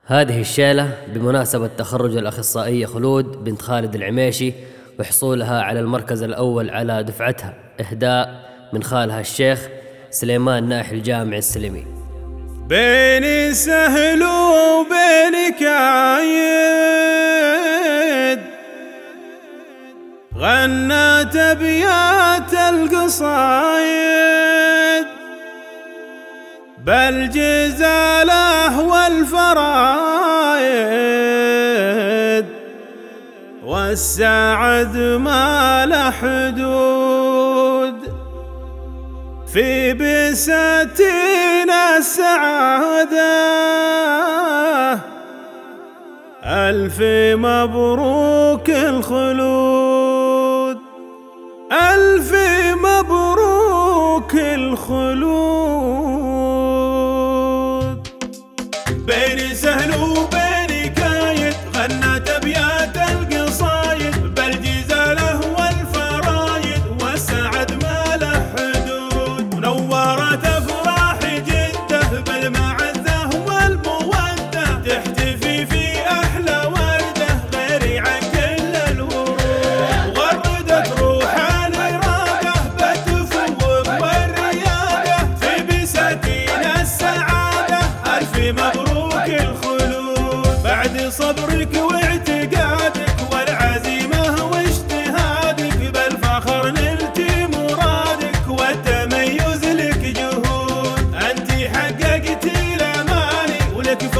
هذه الشيلة بمناسبة تخرج الأخصائية خلود بنت خالد العميشي وحصولها على المركز الأول على دفعتها، إهداء من خالها الشيخ سليمان ناحي الجامع السلمي. بيني سهل وبينك عايد، غنت أبيات القصايد بالجزاله والفرايد، والسعد ما له حدود في بساتين السعادة. ألف مبروك الخلود، ألف مبروك الخلود. بيني سهل وبيني كايد، غنت أبيات القصايد بالجزاله والفرايد، والسعد ما له حدود، ونورت أفراح جده بالمعزة والمودة، تحتفي في أحلى وردة غيري عن كل الورود، وردت روح الإرادة بالتفوق والريادة في بساتين السعادة. ألف مبروك الخلود، بعد صبرك واعتقادك والعزيمة واجتهادك، بالفخر نلت مرادك والتميز لك جهود. أنت حققتي الأماني ولك